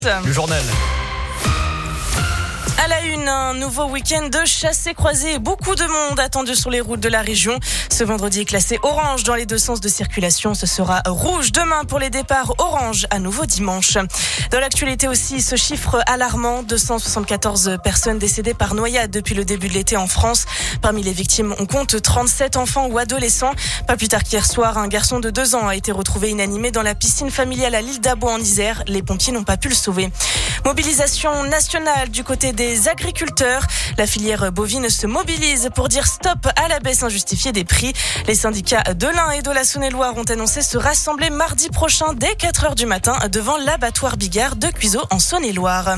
Le journal. À la une, un nouveau week-end de chassés-croisés. Beaucoup de monde attendu sur les routes de la région. Ce vendredi est classé orange dans les deux sens de circulation. Ce sera rouge demain pour les départs, orange à nouveau dimanche. Dans l'actualité aussi, ce chiffre alarmant, 274 personnes décédées par noyade depuis le début de l'été en France. Parmi les victimes, on compte 37 enfants ou adolescents. Pas plus tard qu'hier soir, un garçon de 2 ans a été retrouvé inanimé dans la piscine familiale à l'île d'Abo en Isère. Les pompiers n'ont pas pu le sauver. Mobilisation nationale du côté des agriculteurs. La filière bovine se mobilise pour dire stop à la baisse injustifiée des prix. Les syndicats de l'Ain et de la Saône-et-Loire ont annoncé se rassembler mardi prochain dès 4h du matin devant l'abattoir Bigard de Cuiseaux en Saône-et-Loire.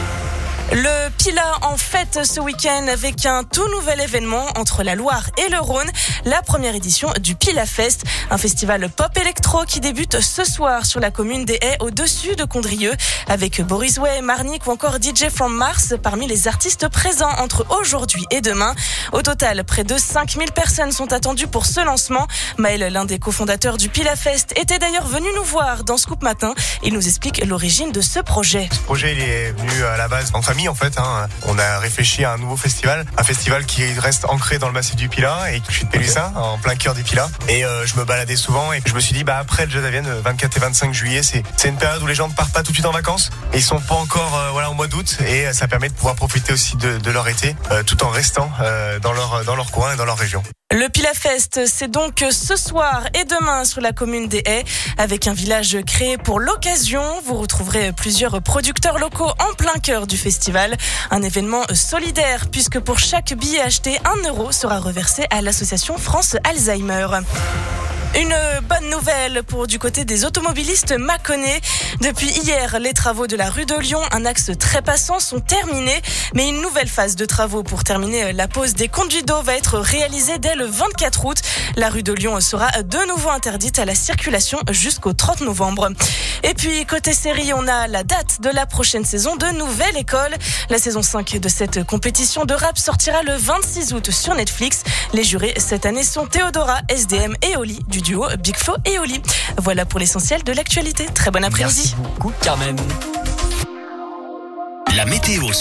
Le Pilat en fête ce week-end avec un tout nouvel événement entre la Loire et le Rhône, la première édition du Pilat Fest, un festival pop électro qui débute ce soir sur la commune des Haies au-dessus de Condrieu avec Boris Way, Marnik ou encore DJ From Mars parmi les artistes présents entre aujourd'hui et demain. Au total, près de 5000 personnes sont attendues pour ce lancement. Maël, l'un des cofondateurs du Pilat Fest, était d'ailleurs venu nous voir dans Scoop Matin. Il nous explique l'origine de ce projet. Ce projet, il est venu à la base en famille en fait. On a réfléchi à un nouveau festival, un festival qui reste ancré dans le massif du Pilat et je suis de Pélussin, en plein cœur du Pilat. Et je me baladais souvent et je me suis dit après le Jazz à Vienne, 24 et 25 juillet, c'est une période où les gens ne partent pas tout de suite en vacances. Et ils sont pas encore au mois d'août et ça permet de pouvoir profiter aussi de leur été tout en restant dans leur coin et dans leur région. Le Pilat Fest, c'est donc ce soir et demain sur la commune des Haies avec un village créé pour l'occasion. Vous retrouverez plusieurs producteurs locaux en plein cœur du festival. Un événement solidaire puisque pour chaque billet acheté, 1 euro sera reversé à l'association France Alzheimer. Une bonne nouvelle pour du côté des automobilistes mâconnais. Depuis hier, les travaux de la rue de Lyon, un axe très passant, sont terminés. Mais une nouvelle phase de travaux pour terminer la pose des conduits d'eau va être réalisée dès le 24 août. La rue de Lyon sera de nouveau interdite à la circulation jusqu'au 30 novembre. Et puis, côté série, on a la date de la prochaine saison de Nouvelle École. La saison 5 de cette compétition de rap sortira le 26 août sur Netflix. Les jurés cette année sont Théodora, SDM et Oli du duo Big Flo et Oli. Voilà pour l'essentiel de l'actualité. Très bon après-midi. Merci beaucoup, Carmen. La météo.